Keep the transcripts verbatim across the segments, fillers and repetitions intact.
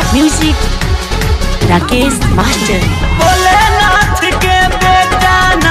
Music Rakesh master. Bholenath के बेटा ना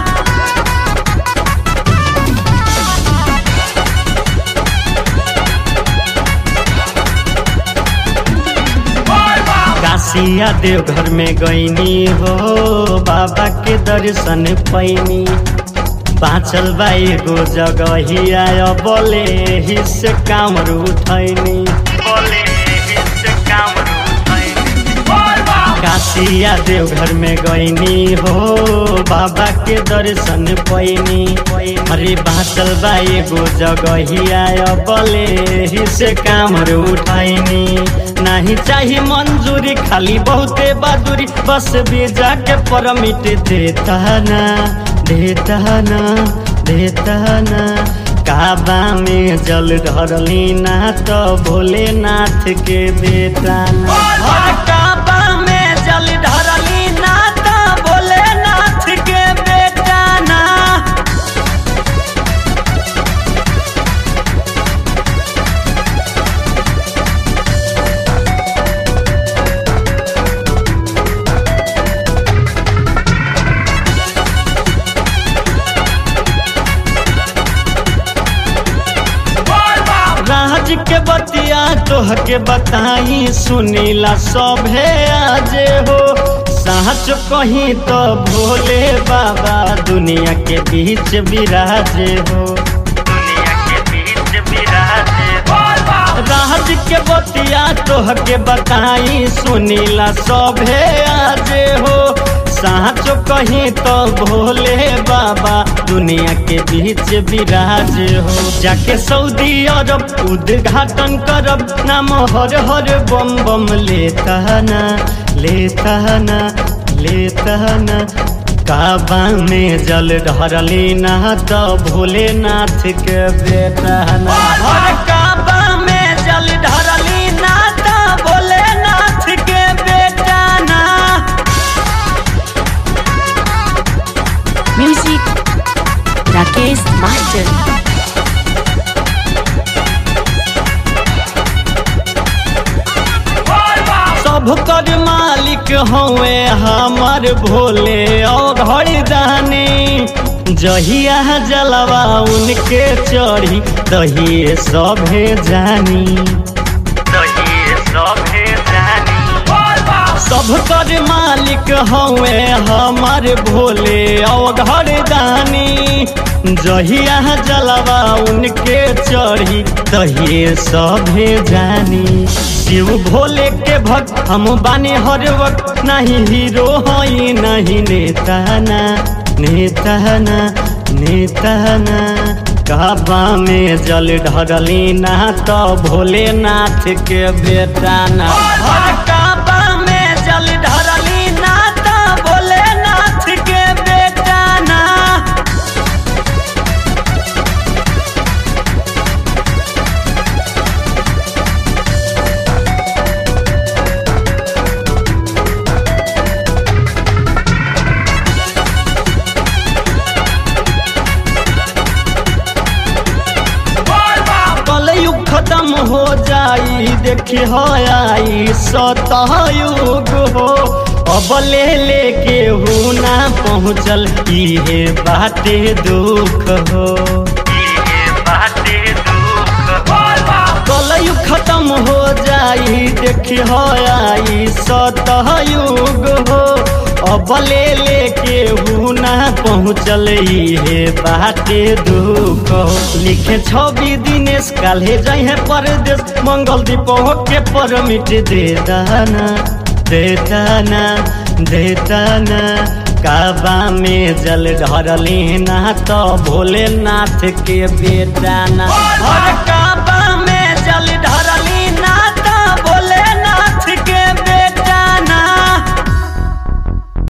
काशिया देवघर में गईनी हो, बाबा के दर्शन पैनी। बाँचल बा एगो जगहिया बोले हिस्से कामर उठैनी, बोले हिस्से कामर उठैनी। काशिया देवघर में गईनी हो, बाबा के दर्शन पैनी। अरे बाँचल बा एगो जगहिया बोले हिस्से कामर उठैनी। नहीं चाहिए मंजूरी, खाली बहुते बहादुरी, बस बीजा के परमिट देता ना देता ना देता ना। काबा में जल ढरली ना तो भोलेनाथ के बेटा ना। और काबा में जल ढरली ना तो भोलेनाथ के बेटा ना। राज के बतिया तोह के बताई, सुनीला सभे आजे हो। सच कहीं तो भोले बाबा दुनिया के बीच विराजे हो, दुनिया के बीच विराजे हो। राज के बतिया तोह के बताई, सुनीला सभे आजे हो। सच कहीं तो भोले बाबा दुनिया के बीच विराज हो। जाके सऊदी अरब उद्घाटन करब, नाम हर हर बम बम लेता ना लेता ना लेता ना। काबा में जल ढरली ना तो भोलेनाथ के बेटा ना। और काबा में जल ढरली ना तो भोलेनाथ के बेटा ना। Music Rakesh master. सब कर मालिक हवे हमार भोले और घरदानी। जहिया जलवा उनके चढ़ी तहिए सभे जानी, तहिए सभे जानी। सब कर मालिक हवे हमार भोले और घरदानी। जहिया जलवा उनके चढ़ी तहिए सभे जानी। शिव भोले के भक्त हम बानी हर वक्त, नहीं हीरो हई नहीं नेता ना नेता ना नेता ना। काबा में जल ढरली ना तो भोलेनाथ के बेटा ना। और काबा में जल ढरली ना तो भोलेनाथ के बेटा ना। कलयुग खत्म हो जाई, देखी हो आई सतयुग हो। अब ले लेके हूँ ना पहुँचल, इहे बाटे दुख हो, इहे बाटे दुख हो। कलयुग खत्म हो जाई, देखी हो आई सतयुग हो। अब ले लेके हूँ ना पहुँचल, इहे बाटे दुख हो। लिखे छवि दिनेश काल्हे जाए परदेश, मंगल दीपो के परमिट दे दाना देता ना देता ना। काबा में जल ढरली ना तो भोलेनाथ के बेटा ना। और